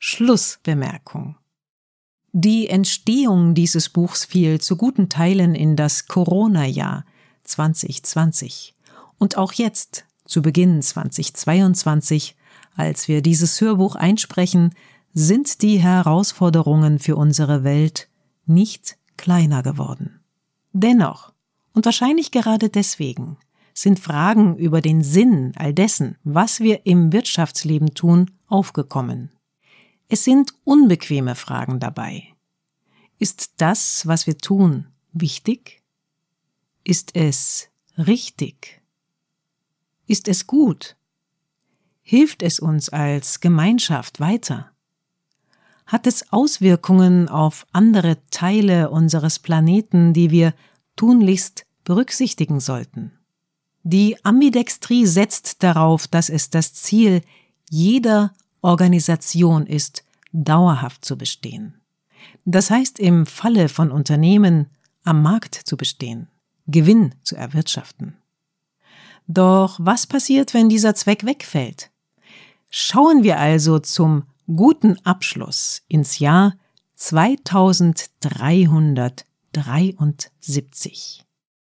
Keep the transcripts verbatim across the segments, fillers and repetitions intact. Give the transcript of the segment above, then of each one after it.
Schlussbemerkung. Die Entstehung dieses Buchs fiel zu guten Teilen in das Corona-Jahr zwanzig zwanzig und auch jetzt, zu Beginn zwanzig zweiundzwanzig, als wir dieses Hörbuch einsprechen, sind die Herausforderungen für unsere Welt nicht kleiner geworden. Dennoch, und wahrscheinlich gerade deswegen, sind Fragen über den Sinn all dessen, was wir im Wirtschaftsleben tun, aufgekommen. Es sind unbequeme Fragen dabei. Ist das, was wir tun, wichtig? Ist es richtig? Ist es gut? Hilft es uns als Gemeinschaft weiter? Hat es Auswirkungen auf andere Teile unseres Planeten, die wir tunlichst berücksichtigen sollten? Die Ambidextrie setzt darauf, dass es das Ziel jeder Organisation ist, dauerhaft zu bestehen. Das heißt, im Falle von Unternehmen am Markt zu bestehen, Gewinn zu erwirtschaften. Doch was passiert, wenn dieser Zweck wegfällt? Schauen wir also zum guten Abschluss ins Jahr zweitausenddreihundertdreiundsiebzig.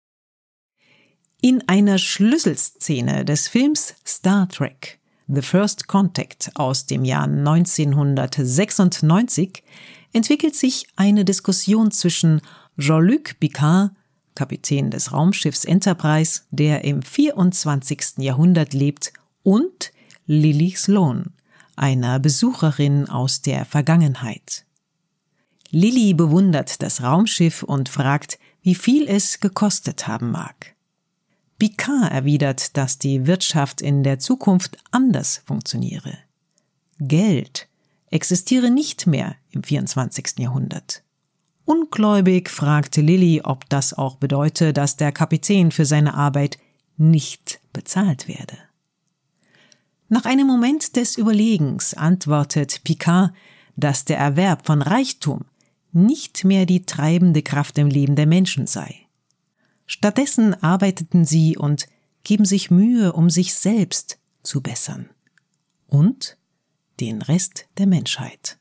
In einer Schlüsselszene des Films Star Trek The First Contact aus dem Jahr neunzehnhundertsechsundneunzig entwickelt sich eine Diskussion zwischen Jean-Luc Picard, Kapitän des Raumschiffs Enterprise, der im vierundzwanzigsten Jahrhundert lebt, und Lily Sloan, einer Besucherin aus der Vergangenheit. Lily bewundert das Raumschiff und fragt, wie viel es gekostet haben mag. Picard erwidert, dass die Wirtschaft in der Zukunft anders funktioniere. Geld existiere nicht mehr im vierundzwanzigsten Jahrhundert. Ungläubig fragte Lily, ob das auch bedeute, dass der Kapitän für seine Arbeit nicht bezahlt werde. Nach einem Moment des Überlegens antwortet Picard, dass der Erwerb von Reichtum nicht mehr die treibende Kraft im Leben der Menschen sei. Stattdessen arbeiteten sie und geben sich Mühe, um sich selbst zu bessern und den Rest der Menschheit.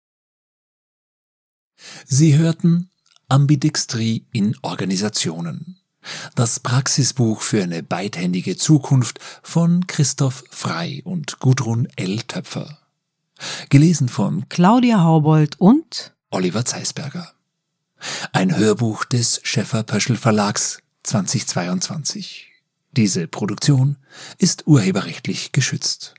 Sie hörten Ambidextrie in Organisationen. Das Praxisbuch für eine beidhändige Zukunft von Christoph Frey und Gudrun L. Töpfer. Gelesen von Claudia Haubold und Oliver Zeisberger. Ein Hörbuch des Schäffer-Pöschl Verlags zwanzig zweiundzwanzig. Diese Produktion ist urheberrechtlich geschützt.